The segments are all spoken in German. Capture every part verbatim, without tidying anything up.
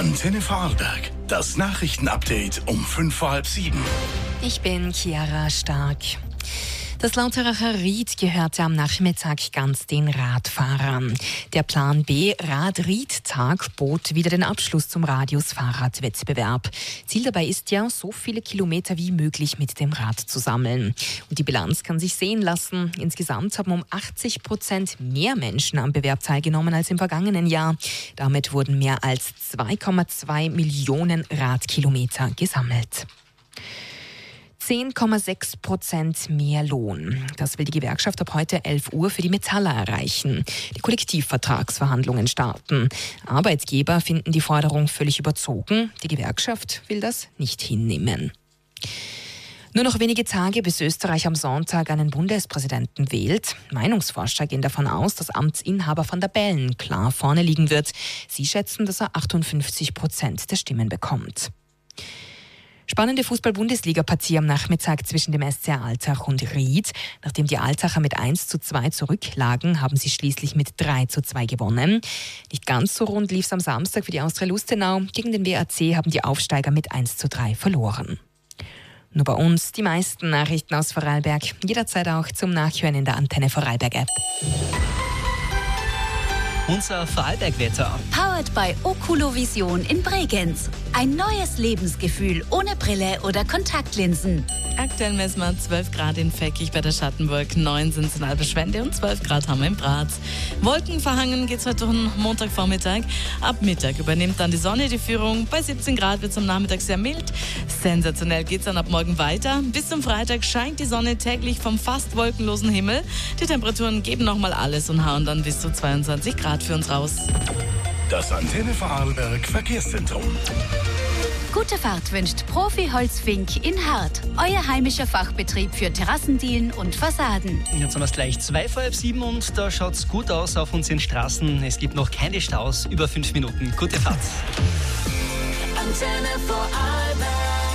Antenne Vorarlberg. Das Nachrichtenupdate um fünf vor halb sieben. Ich bin Chiara Stark. Das Lauteracher Ried gehörte am Nachmittag ganz den Radfahrern. Der Plan B Rad-Ried-Tag bot wieder den Abschluss zum Radius-Fahrrad-Wettbewerb. Ziel dabei ist ja, so viele Kilometer wie möglich mit dem Rad zu sammeln. Und die Bilanz kann sich sehen lassen. Insgesamt haben um achtzig Prozent mehr Menschen am Bewerb teilgenommen als im vergangenen Jahr. Damit wurden mehr als zwei Komma zwei Millionen Radkilometer gesammelt. zehn Komma sechs Prozent mehr Lohn. Das will die Gewerkschaft ab heute elf Uhr für die Metaller erreichen. Die Kollektivvertragsverhandlungen starten. Arbeitgeber finden die Forderung völlig überzogen. Die Gewerkschaft will das nicht hinnehmen. Nur noch wenige Tage, bis Österreich am Sonntag einen Bundespräsidenten wählt. Meinungsforscher gehen davon aus, dass Amtsinhaber Van der Bellen klar vorne liegen wird. Sie schätzen, dass er achtundfünfzig Prozent der Stimmen bekommt. Spannende Fußball-Bundesliga-Partie am Nachmittag zwischen dem S C Altach und Ried. Nachdem die Altacher mit eins zu zwei zurücklagen, haben sie schließlich mit drei zu zwei gewonnen. Nicht ganz so rund lief es am Samstag für die Austria Lustenau. Gegen den W A C haben die Aufsteiger mit eins zu drei verloren. Nur bei uns die meisten Nachrichten aus Vorarlberg. Jederzeit auch zum Nachhören in der Antenne Vorarlberg-App. Unser Vorarlberg-Wetter. Powered by Oculovision in Bregenz. Ein neues Lebensgefühl ohne Brille oder Kontaktlinsen. Aktuell messen wir zwölf Grad in Feckich bei der Schattenburg, neun sind es in Alberschwende und zwölf Grad haben wir in Graz. Wolkenverhangen geht es heute um Montagvormittag. Ab Mittag übernimmt dann die Sonne die Führung. Bei siebzehn Grad wird es am Nachmittag sehr mild. Sensationell geht es dann ab morgen weiter. Bis zum Freitag scheint die Sonne täglich vom fast wolkenlosen Himmel. Die Temperaturen geben nochmal alles und hauen dann bis zu zweiundzwanzig Grad für uns raus. Das Antenne Vorarlberg Verkehrszentrum. Gute Fahrt wünscht Profi Holzfink in Hart. Euer heimischer Fachbetrieb für Terrassendielen und Fassaden. Jetzt haben wir es gleich zwei vor halb sieben und da schaut es gut aus auf unseren Straßen. Es gibt noch keine Staus, über fünf Minuten. Gute Fahrt. Antenne Vorarlberg,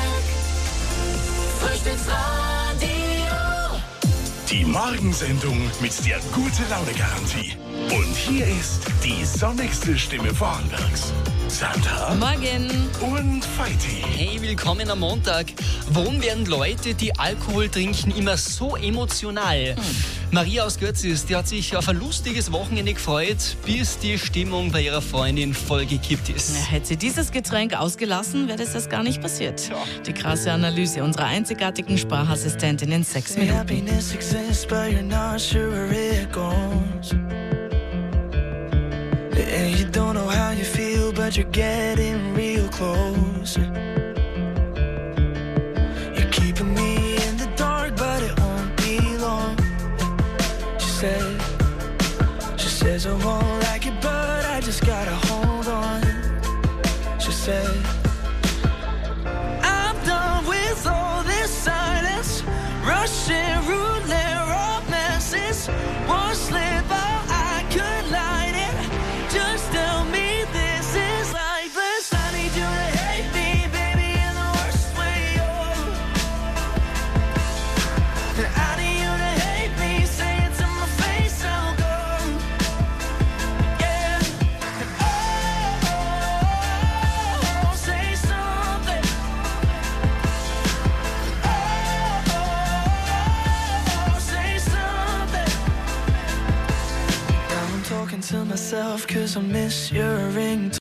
Frühstücksradio. Die Morgensendung mit der Gute-Laune-Garantie. Und hier ist die sonnigste Stimme Vorarlbergs. Sandra. Morgen. Und Feiti. Hey, willkommen am Montag. Warum werden Leute, die Alkohol trinken, immer so emotional? Hm. Maria aus Götzis, die hat sich auf ein lustiges Wochenende gefreut, bis die Stimmung bei ihrer Freundin voll gekippt ist. Ja, hätte sie dieses Getränk ausgelassen, wäre das, das gar nicht passiert. Ja. Die krasse Analyse unserer einzigartigen Sprachassistentin in sechs Minuten. And you don't know how you feel, but you're getting real close. You're keeping me in the dark, but it won't be long. She said, she says I won't like it, but I just gotta hold on. She said, I'm done with all this silence, Russian roulette romances. One slip, oh, I could light it. Just tell me this is lifeless. I need you to hate me, baby, in the worst way. Oh, I need you to hate me, say it to my face, I'll go. Yeah. Oh, oh, oh, say something. Oh, oh, oh, say something. Now I'm talking to myself 'cause I miss your ringtone.